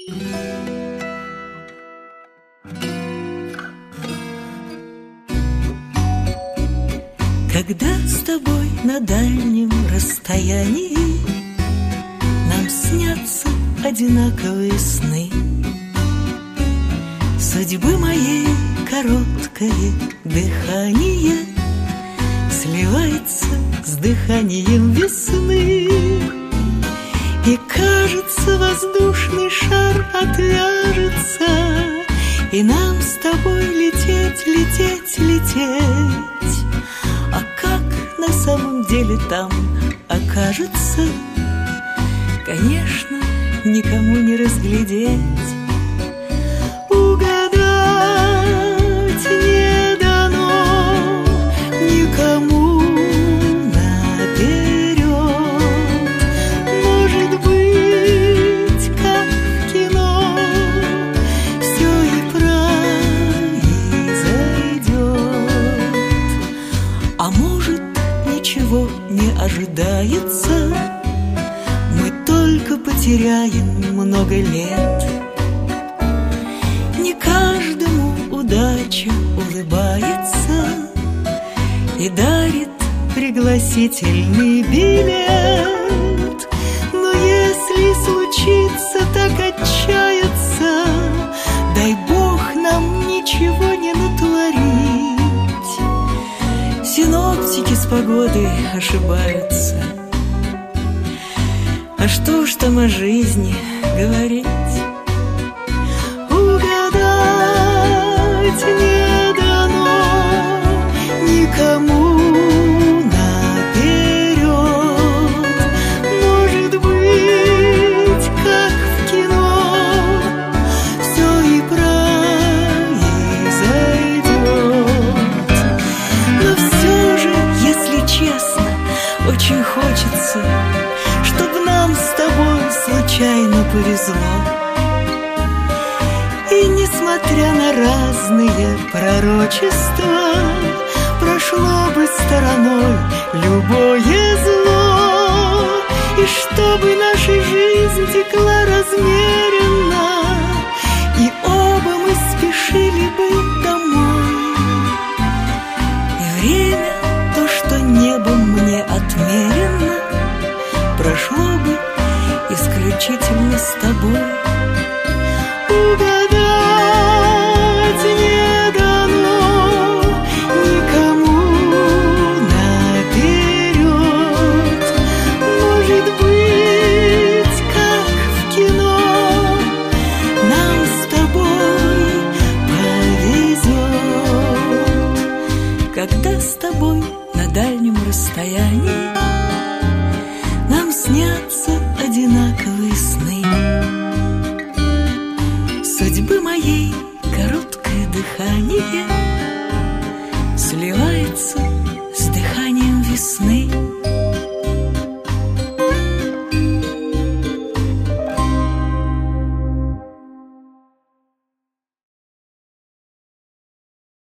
Когда с тобой на дальнем расстоянии нам снятся одинаковые сны, судьбы моей короткое дыхание сливается с дыханием весны, и кажется, воздушный шар отвяжется, и нам с тобой лететь, лететь, лететь. А как на самом деле там окажется, конечно, никому не разглядеть. Угадать не дано никому наперед. Может быть, как в кино, все и произойдет. А может, ничего не ожидается, мы только потеряем много лет. Не каждому удача улыбается и дарит пригласительный билет. Но если случится так отчаяться, дай Бог нам ничего не натворить. Синоптики с погодой ошибаются. А что уж там о жизни говорить? Угадать не дано никому наперед. Может быть, как в кино, все и произойдет. Но все же, если честно, очень хочется, чтобы нам с тобой случайно повезло. И несмотря на разные пророчества, прошло бы стороной любое зло. И чтобы наша жизнь текла размеренно, и оба мы спешили бы домой. И время, то, что небом мне отмерено, прошло бы исключительно с тобой. Угадать не дано никому наперед. Может быть, как в кино, нам с тобой повезет. Когда с тобой на дальнем расстоянии нам снятся одинаковые сны, судьбы моей короткое дыхание сливается с дыханием весны.